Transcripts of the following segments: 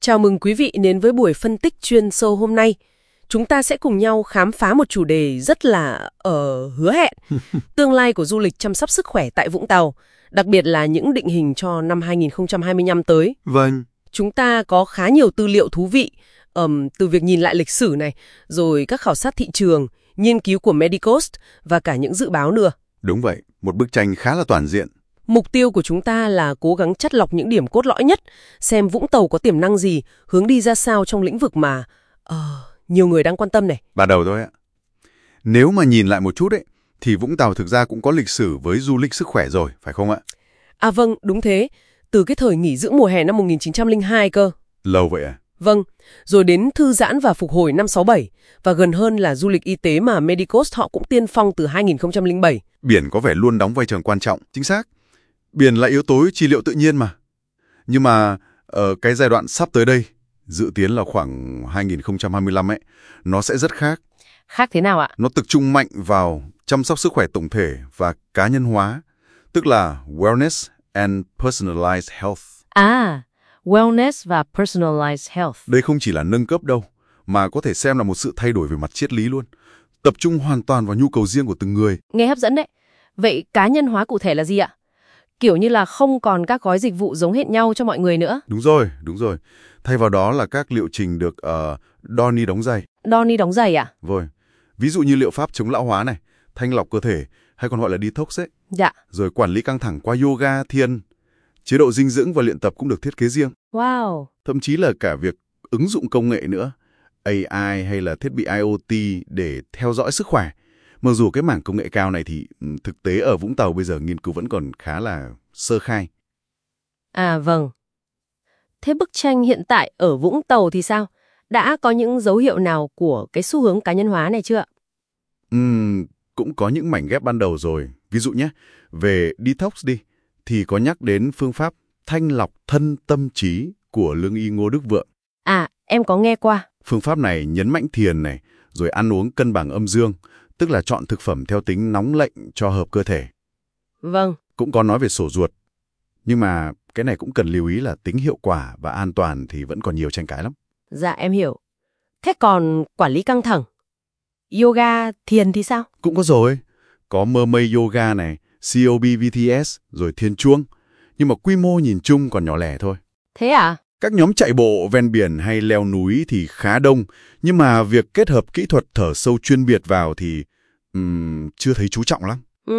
Chào mừng quý vị đến với buổi phân tích chuyên sâu hôm nay. Chúng ta sẽ cùng nhau khám phá một chủ đề rất là hứa hẹn. Tương lai của du lịch chăm sóc sức khỏe tại Vũng Tàu, đặc biệt là những định hình cho năm 2025 tới. Vâng. Chúng ta có khá nhiều tư liệu thú vị, từ việc nhìn lại lịch sử này, rồi các khảo sát thị trường, nghiên cứu của Medicoast và cả những dự báo nữa. Đúng vậy, một bức tranh khá là toàn diện. Mục tiêu của chúng ta là cố gắng chắt lọc những điểm cốt lõi nhất, xem Vũng Tàu có tiềm năng gì, hướng đi ra sao trong lĩnh vực mà nhiều người đang quan tâm này. Bắt đầu thôi ạ. Nếu mà nhìn lại một chút ấy, thì Vũng Tàu thực ra cũng có lịch sử với du lịch sức khỏe rồi, phải không ạ? À vâng, đúng thế. Từ cái thời nghỉ dưỡng mùa hè năm 1902 cơ. Lâu vậy à? Vâng, rồi đến thư giãn và phục hồi năm 67, và gần hơn là du lịch y tế mà Medicoast họ cũng tiên phong từ 2007. Biển có vẻ luôn đóng vai trò quan trọng, chính xác. Biển là yếu tố trị liệu tự nhiên mà. Nhưng mà ở cái giai đoạn sắp tới đây, dự kiến là khoảng 2025 ấy, nó sẽ rất khác. Khác thế nào ạ? Nó tập trung mạnh vào chăm sóc sức khỏe tổng thể và cá nhân hóa, tức là Wellness and Personalized Health. À, Wellness và Personalized Health. Đây không chỉ là nâng cấp đâu, mà có thể xem là một sự thay đổi về mặt triết lý luôn. Tập trung hoàn toàn vào nhu cầu riêng của từng người. Nghe hấp dẫn đấy. Vậy cá nhân hóa cụ thể là gì ạ? Kiểu như là không còn các gói dịch vụ giống hệt nhau cho mọi người nữa. Đúng rồi. Thay vào đó là các liệu trình được đo ni đóng giày. Đo ni đóng giày à? Vâng. Ví dụ như liệu pháp chống lão hóa này, thanh lọc cơ thể, hay còn gọi là detox ấy. Dạ. Rồi quản lý căng thẳng qua yoga, thiền. Chế độ dinh dưỡng và luyện tập cũng được thiết kế riêng. Wow. Thậm chí là cả việc ứng dụng công nghệ nữa, AI hay là thiết bị IoT để theo dõi sức khỏe. Mặc dù cái mảng công nghệ cao này thì thực tế ở Vũng Tàu bây giờ nghiên cứu vẫn còn khá là sơ khai. À vâng. Thế bức tranh hiện tại ở Vũng Tàu thì sao? Đã có những dấu hiệu nào của cái xu hướng cá nhân hóa này chưa ạ? Cũng có những mảnh ghép ban đầu rồi. Ví dụ nhé, về detox đi, thì có nhắc đến phương pháp thanh lọc thân tâm trí của lương y Ngô Đức Vượng. À, em có nghe qua. Phương pháp này nhấn mạnh thiền này, rồi ăn uống cân bằng âm dương, tức là chọn thực phẩm theo tính nóng lạnh cho hợp cơ thể. Vâng. Cũng có nói về sổ ruột. Nhưng mà cái này cũng cần lưu ý là tính hiệu quả và an toàn thì vẫn còn nhiều tranh cãi lắm. Dạ em hiểu. Thế còn quản lý căng thẳng, yoga, thiền thì sao? Cũng có rồi. Có Mermaid Yoga này, COB-VTS, rồi thiền chuông. Nhưng mà quy mô nhìn chung còn nhỏ lẻ thôi. Thế à? Các nhóm chạy bộ ven biển hay leo núi thì khá đông. Nhưng mà việc kết hợp kỹ thuật thở sâu chuyên biệt vào thì chưa thấy chú trọng lắm.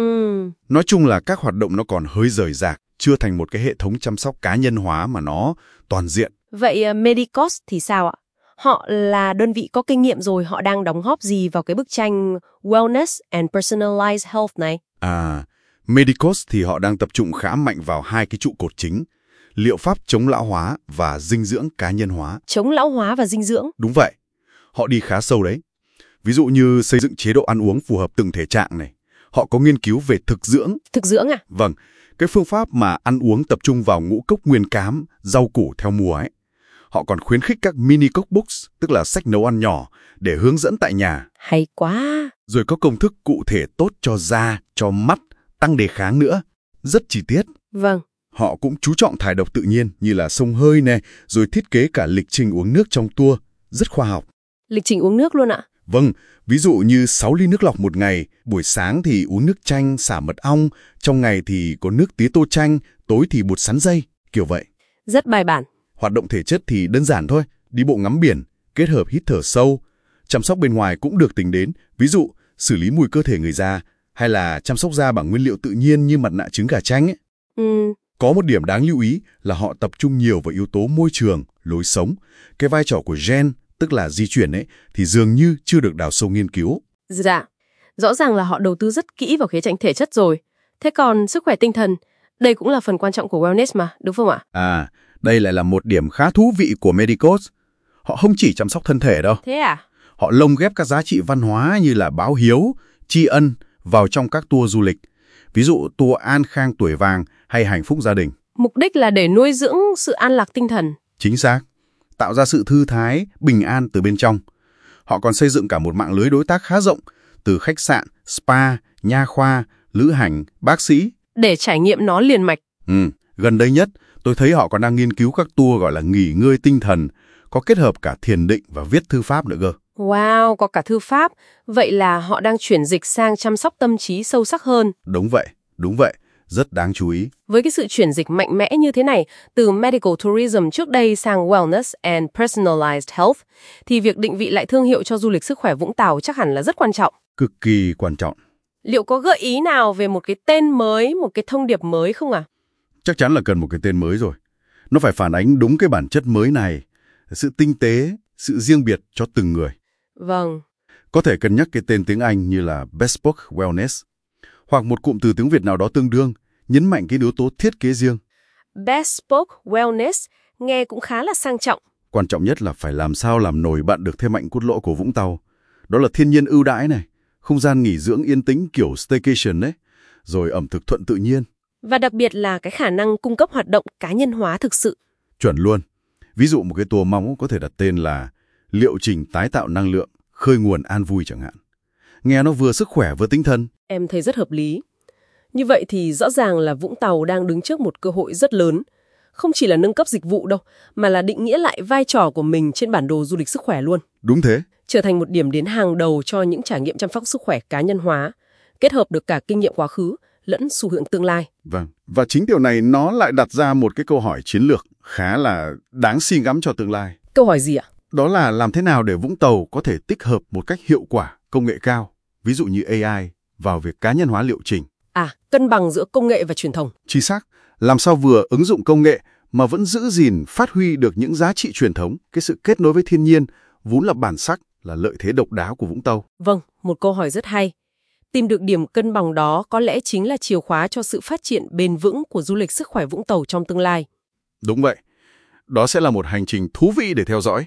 Nói chung là các hoạt động nó còn hơi rời rạc, chưa thành một cái hệ thống chăm sóc cá nhân hóa mà nó toàn diện. Vậy Medicoast thì sao ạ? Họ là đơn vị có kinh nghiệm rồi, họ đang đóng góp gì vào cái bức tranh Wellness and Personalized Health này? À, Medicoast thì họ đang tập trung khá mạnh vào hai cái trụ cột chính, liệu pháp chống lão hóa và dinh dưỡng cá nhân hóa. Chống lão hóa và dinh dưỡng? Đúng vậy, họ đi khá sâu đấy. Ví dụ như xây dựng chế độ ăn uống phù hợp từng thể trạng này. Họ có nghiên cứu về thực dưỡng. Thực dưỡng à? Vâng, cái phương pháp mà ăn uống tập trung vào ngũ cốc nguyên cám, rau củ theo mùa ấy. Họ còn khuyến khích các mini cookbooks, tức là sách nấu ăn nhỏ, để hướng dẫn tại nhà. Hay quá! Rồi có công thức cụ thể tốt cho da, cho mắt, tăng đề kháng nữa. Rất chi tiết. Vâng. Họ cũng chú trọng thải độc tự nhiên như là xông hơi nè, rồi thiết kế cả lịch trình uống nước trong tour. Rất khoa học. Lịch trình uống nước luôn ạ? Vâng, ví dụ như 6 ly nước lọc một ngày, buổi sáng thì uống nước chanh, xả mật ong, trong ngày thì có nước tía tô chanh, tối thì bột sắn dây, kiểu vậy. Rất bài bản. Hoạt động thể chất thì đơn giản thôi, đi bộ ngắm biển, kết hợp hít thở sâu. Chăm sóc bên ngoài cũng được tính đến, ví dụ xử lý mùi cơ thể người da, hay là chăm sóc da bằng nguyên liệu tự nhiên như mặt nạ trứng gà chanh ấy. Có một điểm đáng lưu ý là họ tập trung nhiều vào yếu tố môi trường, lối sống. Cái vai trò của gen, tức là di chuyển ấy, thì dường như chưa được đào sâu nghiên cứu. Dạ, rõ ràng là họ đầu tư rất kỹ vào khía cạnh thể chất rồi. Thế còn sức khỏe tinh thần, đây cũng là phần quan trọng của wellness mà, đúng không ạ? À, đây lại là một điểm khá thú vị của Medicoast. Họ không chỉ chăm sóc thân thể đâu. Thế à? Họ lồng ghép các giá trị văn hóa như là báo hiếu, tri ân vào trong các tour du lịch. Ví dụ tour An Khang Tuổi Vàng hay Hạnh Phúc Gia Đình. Mục đích là để nuôi dưỡng sự an lạc tinh thần. Chính xác. Tạo ra sự thư thái, bình an từ bên trong. Họ còn xây dựng cả một mạng lưới đối tác khá rộng, từ khách sạn, spa, nha khoa, lữ hành, bác sĩ. Để trải nghiệm nó liền mạch. Gần đây nhất, Tôi thấy họ còn đang nghiên cứu các tour gọi là nghỉ ngơi tinh thần, có kết hợp cả thiền định và viết thư pháp nữa cơ. Wow, có cả thư pháp. Vậy là họ đang chuyển dịch sang chăm sóc tâm trí sâu sắc hơn. Đúng vậy, rất đáng chú ý. Với cái sự chuyển dịch mạnh mẽ như thế này, từ medical tourism trước đây sang wellness and personalized health, thì việc định vị lại thương hiệu cho du lịch sức khỏe Vũng Tàu chắc hẳn là rất quan trọng. Cực kỳ quan trọng. Liệu có gợi ý nào về một cái tên mới, một cái thông điệp mới không ạ? Chắc chắn là cần một cái tên mới rồi. Nó phải phản ánh đúng cái bản chất mới này, sự tinh tế, sự riêng biệt cho từng người. Vâng. Có thể cân nhắc cái tên tiếng Anh như là Bespoke Wellness, hoặc một cụm từ tiếng Việt nào đó tương đương, nhấn mạnh cái yếu tố thiết kế riêng. Bespoke Wellness nghe cũng khá là sang trọng. Quan trọng nhất là phải làm sao làm nổi bật được thế mạnh cốt lõi của Vũng Tàu. Đó là thiên nhiên ưu đãi này, không gian nghỉ dưỡng yên tĩnh kiểu staycation đấy, rồi ẩm thực thuận tự nhiên. Và đặc biệt là cái khả năng cung cấp hoạt động cá nhân hóa thực sự. Chuẩn luôn. Ví dụ một cái tour mong có thể đặt tên là liệu trình tái tạo năng lượng, khơi nguồn an vui chẳng hạn. Nghe nó vừa sức khỏe vừa tinh thần. Em thấy rất hợp lý. Như vậy thì rõ ràng là Vũng Tàu đang đứng trước một cơ hội rất lớn. Không chỉ là nâng cấp dịch vụ đâu, mà là định nghĩa lại vai trò của mình trên bản đồ du lịch sức khỏe luôn. Đúng thế. Trở thành một điểm đến hàng đầu cho những trải nghiệm chăm sóc sức khỏe cá nhân hóa, kết hợp được cả kinh nghiệm quá khứ lẫn xu hướng tương lai. Vâng. Và chính điều này nó lại đặt ra một cái câu hỏi chiến lược khá là đáng suy ngẫm cho tương lai. Câu hỏi gì ạ? Đó là làm thế nào để Vũng Tàu có thể tích hợp một cách hiệu quả công nghệ cao, ví dụ như AI, vào việc cá nhân hóa liệu trình. Cân bằng giữa công nghệ và truyền thống. Chính xác. Làm sao vừa ứng dụng công nghệ mà vẫn giữ gìn, phát huy được những giá trị truyền thống, cái sự kết nối với thiên nhiên, vốn là bản sắc, là lợi thế độc đáo của Vũng Tàu. Vâng, một câu hỏi rất hay. Tìm được điểm cân bằng đó có lẽ chính là chìa khóa cho sự phát triển bền vững của du lịch sức khỏe Vũng Tàu trong tương lai. Đúng vậy. Đó sẽ là một hành trình thú vị để theo dõi.